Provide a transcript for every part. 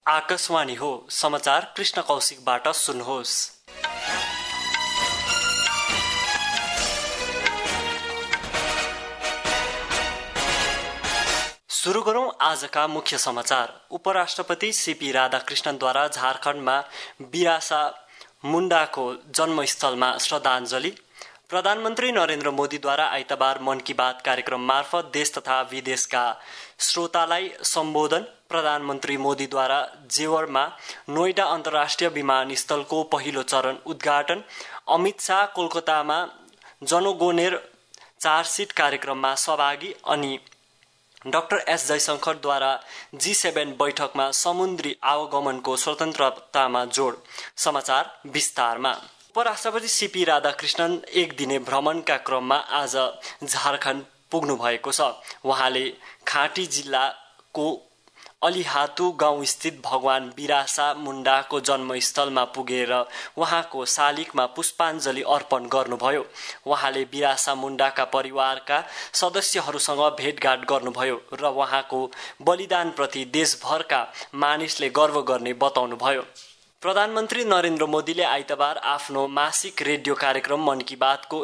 आकाशवाणी हो। समाचार कृष्ण कौशिकबाट सुन्नुहोस्। सुरु गरौं आजका मुख्य समाचार। उपराष्ट्रपति सीपी राधाकृष्णनद्वारा झारखण्डमा बिरासा मुण्डाको जन्मस्थलमा श्रद्धाञ्जली। प्रधानमन्त्री नरेन्द्र मोदीद्वारा आइतबार मन की बात कार्यक्रम मार्फत देश तथा विदेशका श्रोतालाई सम्बोधन। प्रधानमन्त्री मोदीद्वारा जेवरमा नोएडा अन्तर्राष्ट्रिय विमानस्थलको पहिलो चरण उद्घाटन। अमित शाह कोलकातामा जनगणनेर 4 सीट कार्यक्रममा सहभागी। अनि डाक्टर एस जयशंकरद्वारा G7 बैठकमा समुद्री आवागमनको स्वतन्त्रतामा जोड। समाचार विस्तारमा। उपराष्ट्रपति सीपी राधाकृष्णन एक दिने भ्रमणका क्रममा आज झारखण्ड पुग्नु भएको छ। उहाँले खाँटी जिल्लाको अलिहातु गाउँस्थित भगवान बिरासा मुण्डाको जन्मस्थलमा पुगेर उहाँको शालिगमा पुष्पाञ्जली अर्पण गर्नुभयो। उहाँले बिरासा मुण्डाका परिवारका सदस्यहरूसँग भेटघाट गर्नुभयो र उहाँको बलिदानप्रति देशभरका मानिसले गर्व गर्ने बताउनुभयो। प्रधानमन्त्री नरेन्द्र मोदीले आइतबार आफ्नो मासिक रेडियो कार्यक्रम मन की बातको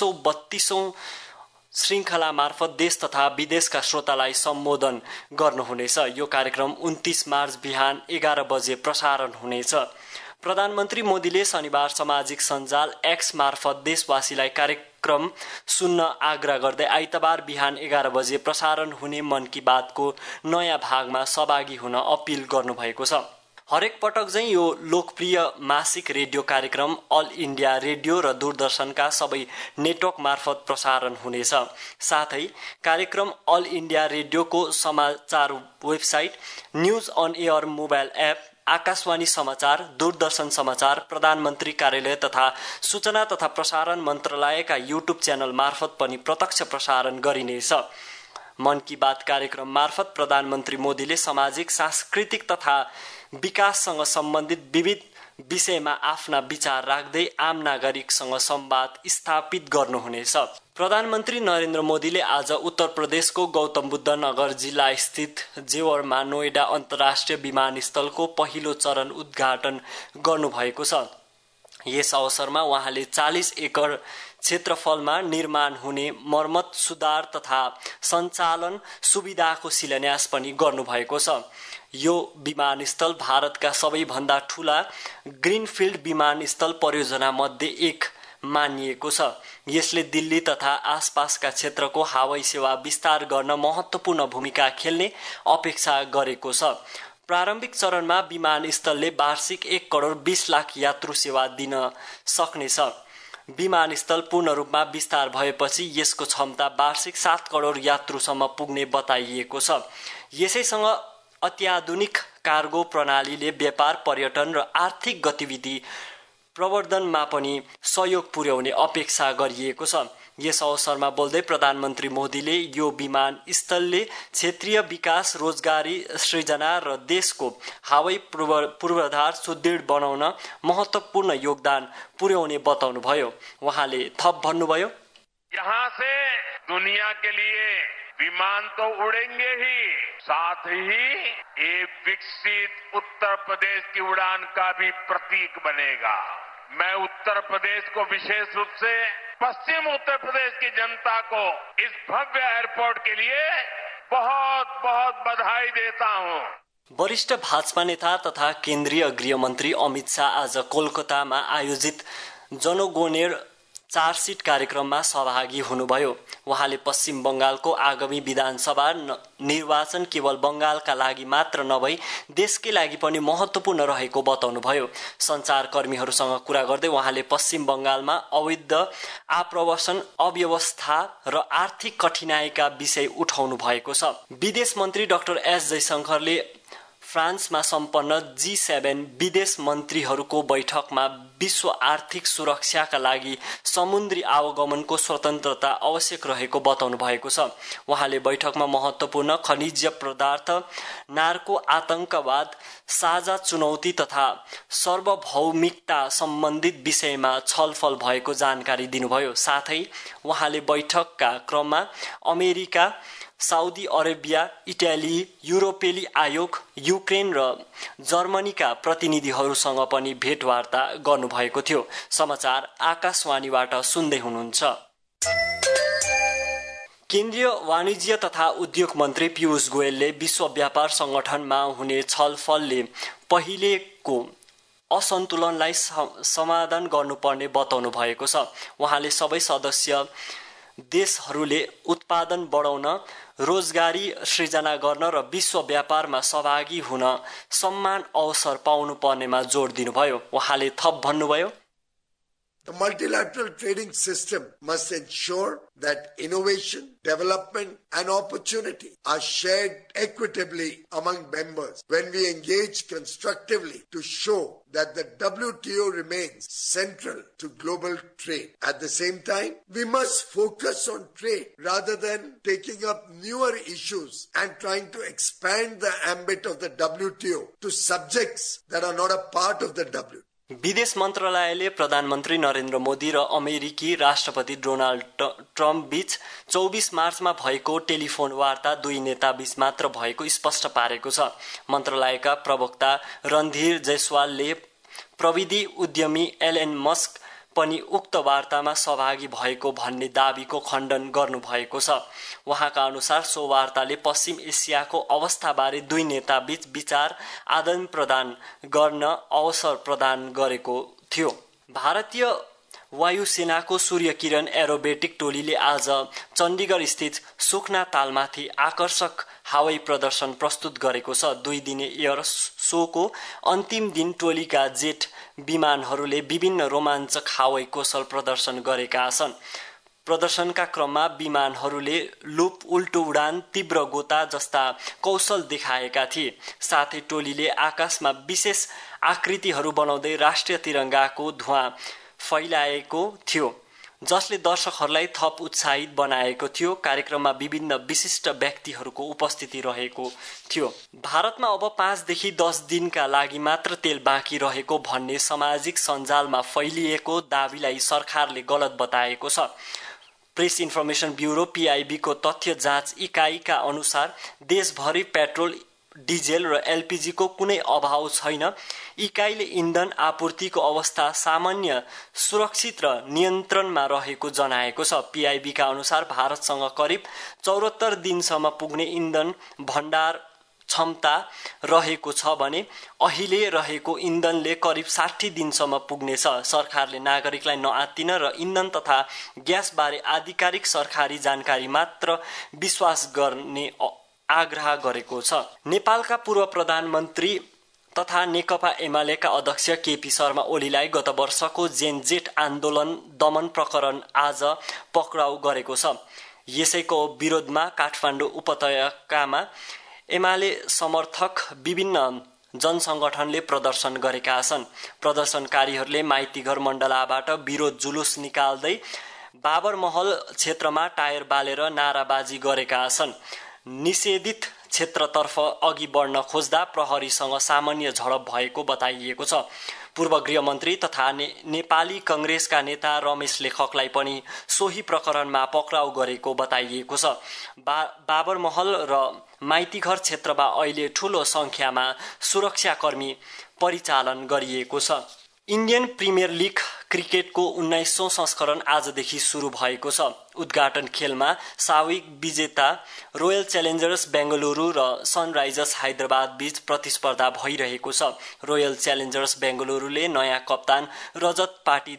132औं श्रृङ्खला मार्फत देश तथा विदेशका श्रोतालाई सम्बोधन गर्नुहुनेछ। यो कार्यक्रम 29 मार्च बिहान 11 बजे प्रसारण हुनेछ। प्रधानमन्त्री मोदीले शनिबार सामाजिक सञ्जाल X मार्फत देशवासीलाई कार्यक्रम सुन्न आग्रह गर्दै आइतबार बिहान 11 बजे प्रसारण हुने मन की बातको नयाँ भागमा सहभागी हुन अपिल गर्नुभएको छ। हरेक पटक चाहिँ यो लोकप्रिय मासिक रेडियो कार्यक्रम अल इन्डिया रेडियो र दूरदर्शनका सबै नेटवर्क मार्फत प्रसारण हुनेछ। साथै कार्यक्रम अल इन्डिया रेडियोको समाचार website, news on air mobile app, Akashvani समाचार, दूरदर्शन समाचार, प्रधानमन्त्री कार्यालय तथा सूचना तथा प्रसारण मन्त्रालयका युट्युब च्यानल मार्फत पनि प्रत्यक्ष प्रसारण गरिनेछ। मन की बात कार्यक्रम मार्फत प्रधानमन्त्री मोदीले सामाजिक, सांस्कृतिक तथा विकाससँग सम्बन्धित विविध विषयमा आफ्ना विचार राख्दै आम नागरिकसँग संवाद स्थापित गर्नुहुनेछ। प्रधानमन्त्री नरेन्द्र मोदीले आज उत्तर प्रदेशको गौतम बुद्ध नगर जिल्ला स्थित जेवरमा नोएडा अन्तर्राष्ट्रिय विमानस्थलको पहिलो चरण उद्घाटन गर्नुभएको छ। यस अवसरमा उहाँले 40 एकड क्षेत्रफलमा निर्माण हुने मर्मत, सुधार तथा सञ्चालन सुविधाको शिलान्यास पनि गर्नुभएको छ। यो विमानस्थल भारतका सबैभन्दा ठूला ग्रीनफिल्ड विमानस्थल परियोजना मध्ये एक मानिएको छ। यसले दिल्ली तथा आसपासका क्षेत्रको हवाई सेवा विस्तार गर्न महत्त्वपूर्ण भूमिका खेल्ने अपेक्षा गरेको छ। प्रारम्भिक चरणमा विमानस्थलले वार्षिक 1 करोड 20 लाख यात्रु सेवा दिन सक्नेछ। विमानस्थल पूर्ण रूपमा विस्तार भएपछि यसको क्षमता वार्षिक 7 करोड यात्रुसम्म पुग्ने बताइएको छ। यसैसँग अत्याधुनिक कार्गो प्रणालीले व्यापार, पर्यटन र आर्थिक गतिविधि प्रवर्धनमा पनि सहयोग पुर्याउने अपेक्षा गरिएको छ। यस अवसरमा बोल्दै प्रधानमन्त्री मोदीले यो विमानस्थलले क्षेत्रीय विकास, रोजगारी सृजना र देशको हवाई पूर्वाधार सुदृढ बनाउन महत्त्वपूर्ण योगदान पुर्याउने बताउनुभयो। उहाँले थप भन्नुभयो, यहाँ से दुनिया के लिए विमान तो उड़ेंगे ही, साथ ही एक विकसित उत्तर प्रदेश की उड़ान का भी प्रतीक बनेगा। मैं उत्तर प्रदेश को विशेष रूप से पश्चिम उत्तर प्रदेश की जनता को इस भव्य एयरपोर्ट के लिए बहुत बहुत बधाई देता हूं। वरिष्ठ भाजपा नेता तथा केन्द्रीय गृहमन्त्री अमित शाह आज कोलकातामा आयोजित जनगणनेर 4 सीट कार्यक्रममा सहभागी हुनुभयो। उहाँले पश्चिम बंगालको आगामी विधानसभा निर्वाचन केवल बंगालका लागि मात्र नभई देशकै लागि पनि महत्त्वपूर्ण रहेको बताउनुभयो। सञ्चारकर्मीहरूसँग कुरा गर्दै उहाँले पश्चिम बंगालमा अवैध आप्रवासन, अव्यवस्था र आर्थिक कठिनाइका विषय उठाउनु भएको छ। विदेश मन्त्री डाक्टर एस जयशंकरले फ्रान्समा सम्पन्न G7 विदेश मन्त्रीहरूको बैठकमा विश्व आर्थिक सुरक्षाका लागि समुद्री आवागमनको स्वतन्त्रता आवश्यक रहेको बताउनु भएको छ। उहाँले बैठकमा महत्त्वपूर्ण खनिज पदार्थ, नार्को, आतंकवाद, साझा चुनौती तथा सार्वभौमिकता सम्बन्धित विषयमा छलफल भएको जानकारी दिनुभयो। साथै उहाँले बैठकका क्रममा अमेरिका, साउदी अरेबिया, इटाली, युरोपेली आयोग, युक्रेन र जर्मनीका प्रतिनिधिहरूसँग पनि भेटवार्ता गर्नुभएको थियो। समाचार आकाशवाणीबाट सुन्दै हुनुहुन्छ। केन्द्रीय वाणिज्य तथा उद्योग मन्त्री पीयूष गोयलले विश्व व्यापार संगठनमा हुने छलफलले पहिलेको असन्तुलनलाई समाधान गर्नुपर्ने बताउनु भएको छ। उहाँले सबै सदस्य देशहरूले उत्पादन बढाउन, रोजगारी सृजना गर्न र विश्व व्यापारमा सहभागी हुन समान अवसर पाउनु पर्नेमा जोड दिनुभयो। उहाँले थप भन्नुभयो, The multilateral trading system must ensure that innovation, development and opportunity are shared equitably among members. When we engage constructively to show that the WTO remains central to global trade. At the same time, we must focus on trade rather than taking up newer issues and trying to expand the ambit of the WTO to subjects that are not a part of the WTO. विदेश मन्त्रालयले प्रधानमन्त्री नरेन्द्र मोदी र अमेरिकी राष्ट्रपति Donald Trump बीच 24 मार्चमा भएको telephone वार्ता दुई नेता बीच मात्र भएको स्पष्ट पारेको छ। मन्त्रालयका प्रवक्ता रणधीर जयसवालले प्रविधि उद्यमी एलन मस्क पनि उक्त वार्तामा सहभागी भएको भन्ने दाबीको खण्डन गर्नुभएको छ। उहाँका अनुसार सो वार्ताले पश्चिम एसियाको अवस्थाबारे दुई नेता बीच विचार आदान प्रदान गर्न अवसर प्रदान गरेको थियो। भारतीय वायुसेनाको सूर्यकिरण एरोबेटिक टोलीले आज चण्डीगढ स्थित सुखना तालमाथि आकर्षक हवाई प्रदर्शन प्रस्तुत गरेको छ। 2 दिने एयर शोको अन्तिम दिन टोलीका जेट विमानहरूले विभिन्न रोमाञ्चक हवाई कौशल प्रदर्शन गरेका छन्। प्रदर्शनका क्रममा विमानहरूले लुप, उल्टो उडान, तीव्र गोता जस्ता कौशल देखाएका थिए। साथै टोलीले आकाशमा विशेष आकृतिहरू बनाउँदै राष्ट्रिय तिरंगाको धुवाँ फैलाएको थियो, जसले दर्शकहरूलाई थप उत्साहित बनाएको थियो। कार्यक्रममा विभिन्न विशिष्ट व्यक्तिहरूको उपस्थिति रहेको थियो। भारतमा अब 5 देखि 10 दिनका लागि मात्र तेल बाँकी रहेको भन्ने सामाजिक सञ्जालमा फैलिएको दावीलाई सरकारले गलत बताएको छ। प्रेस इन्फर्मेसन ब्युरो PIB को तथ्य जाँच इकाइका अनुसार देशभरि पेट्रोल, डिजेल र LPG को कुनै अभाव छैन। इकाइले इन्धन आपूर्तिको अवस्था सामान्य, सुरक्षित र नियन्त्रणमा रहेको जनाएको छ। PIB का अनुसार भारतसँग करिब 74 दिनसम्म पुग्ने इन्धन भण्डार क्षमता रहेको छ भने अहिले रहेको इन्धनले करिब 60 दिनसम्म पुग्नेछ। सरकारले नागरिकलाई नआत्तिन र इन्धन तथा ग्यास बारे आधिकारिक सरकारी जानकारी मात्र विश्वास गर्ने आग्रह गरेको छ। नेपालका पूर्व प्रधानमन्त्री तथा नेकपा एमालेका अध्यक्ष केपी शर्मा ओलीलाई गत वर्षको जेनजेट आन्दोलन दमन प्रकरण आज पक्राउ गरेको छ। यसैको विरोधमा काठमाडौँ उपत्यकामा एमाले समर्थक विभिन्न जनसंगठनले प्रदर्शन गरेका छन्। प्रदर्शनकारीहरूले माइतीघर मण्डलाबाट विरोध जुलुस निकाल्दै बाबर महल क्षेत्रमा टायर बालेर नाराबाजी गरेका छन्। निषेधित क्षेत्रतर्फ अघि बढ्न खोज्दा प्रहरीसँग सामान्य झडप भएको बताइएको छ। पूर्व गृहमन्त्री तथा नेपाली कांग्रेसका नेता रमेश लेखकलाई पनि सोही प्रकरणमा पक्राउ गरेको बताइएको छ। बाबर महल र माइतीघर क्षेत्रमा अहिले ठूलो संख्यामा सुरक्षाकर्मी परिचालन गरिएको छ। इन्डियन प्रिमियर लिग क्रिकेटको 19औं संस्करण आजदेखि सुरु भएको छ। उद्घाटन खेलमा साविक विजेता रोयल च्यालेन्जर्स बेंगलुरु र सनराइजर्स हैदराबाद बीच प्रतिस्पर्धा भइरहेको छ। रोयल च्यालेन्जर्स बेंगलुरुले नयाँ कप्तान रजत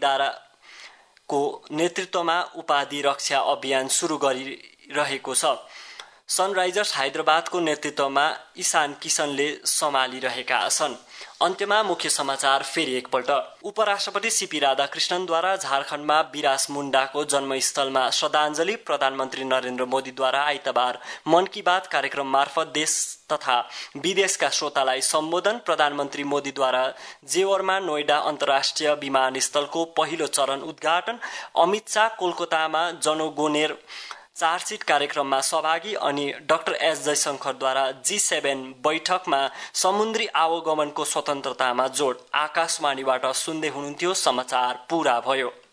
पाटीदारको नेतृत्वमा उपाधि रक्षा अभियान सुरु गरिरहेको छ। सनराइजर्स हैदराबादको नेतृत्वमा ईशान किशनले सम्हालिरहेका छन्। अन्त्यमा मुख्य समाचार फेरि एकपल्ट। उपराष्ट्रपति सीपी राधाकृष्णनद्वारा झारखण्डमा बिरास मुण्डाको जन्मस्थलमा श्रद्धाञ्जली। प्रधानमन्त्री नरेन्द्र मोदीद्वारा आइतबार मन की बात कार्यक्रम मार्फत देश तथा विदेशका श्रोतालाई सम्बोधन। प्रधानमन्त्री मोदीद्वारा जेवरमा नोएडा अन्तर्राष्ट्रिय विमानस्थलको पहिलो चरण उद्घाटन। अमित शाह कोलकातामा जनगोनेर चार्जसिट कार्यक्रममा सहभागी। अनि डाक्टर एस जयशंकरद्वारा G7 बैठकमा समुद्री आवागमनको स्वतन्त्रतामा जोड। आकाशवाणीबाट सुन्दै हुनुहुन्थ्यो। समाचार पूरा भयो।